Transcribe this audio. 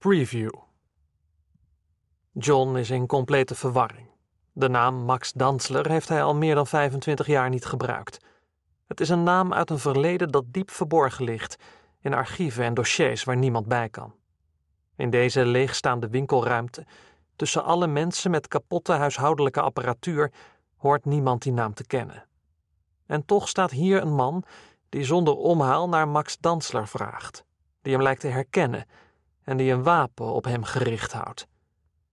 Preview. John is in complete verwarring. De naam Max Dantzler heeft hij al meer dan 25 jaar niet gebruikt. Het is een naam uit een verleden dat diep verborgen ligt, in archieven en dossiers waar niemand bij kan. In deze leegstaande winkelruimte, tussen alle mensen met kapotte huishoudelijke apparatuur, hoort niemand die naam te kennen. En toch staat hier een man die zonder omhaal naar Max Dantzler vraagt, die hem lijkt te herkennen en die een wapen op hem gericht houdt.